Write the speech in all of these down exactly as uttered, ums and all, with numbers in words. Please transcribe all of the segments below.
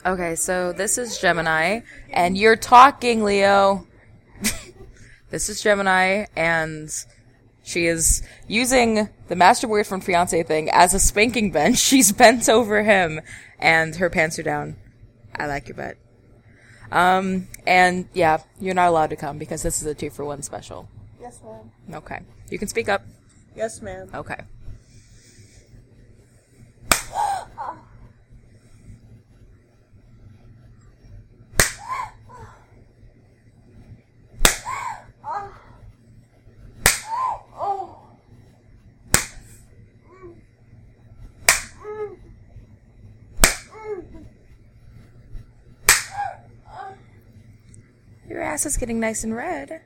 Okay, so this is Gemini, and you're talking, Leo. This is Gemini, and she is using the Master Boyfriend Fiancé thing as a spanking bench. She's bent over him, and her pants are down. I like your butt. Um, and yeah, you're not allowed to come because this is a two for one special. Yes, ma'am. Okay. You can speak up. Yes, ma'am. Okay. Your ass is getting nice and red.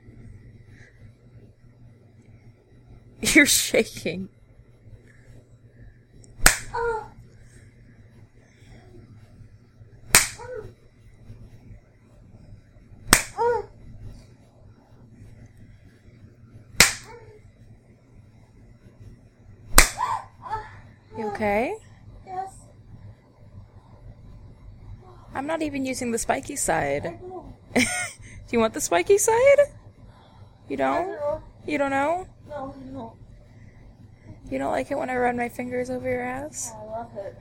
You're shaking. You okay? Yes. I'm not even using the spiky side. I know. Do you want the spiky side? You don't? No, You don't know? no, no. You don't like it when I run my fingers over your ass? I love it.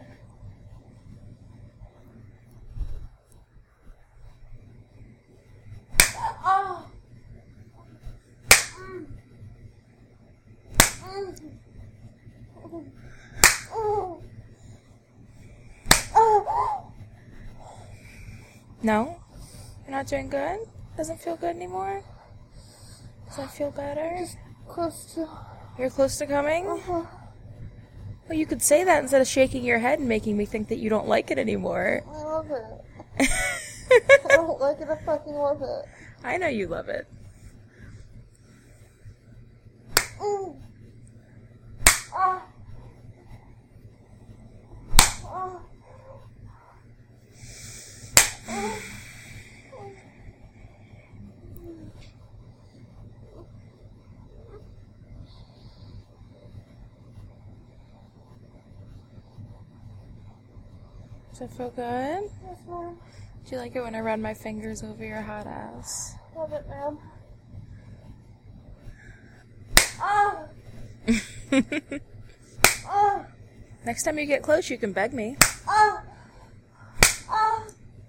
Oh. Mm. Mm. Oh. Oh. No? You're not doing good? Doesn't feel good anymore? Does that feel better? Close to. You're close to coming? Uh-huh. Well, you could say that instead of shaking your head and making me think that you don't like it anymore. I love it. I don't like it. I fucking love it. I know you love it. Mm. Ah. Ah. Ah. Does it feel good? Yes, ma'am. Do you like it when I run my fingers over your hot ass? Love it, ma'am. Ah. Ah. Next time you get close, you can beg me. Ah. Ah.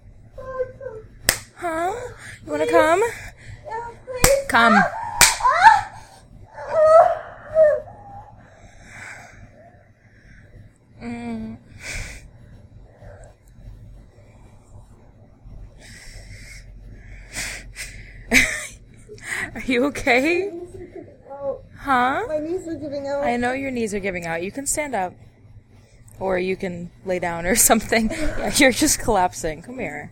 Huh? You wanna come? Yeah, please. Come. Ah. Mm. Are you okay? Huh? My knees are giving out. I know your knees are giving out. You can stand up. Or you can lay down or something. Yeah, you're just collapsing. Come here.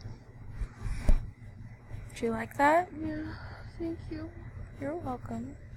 Do you like that? Yeah, thank you. You're welcome.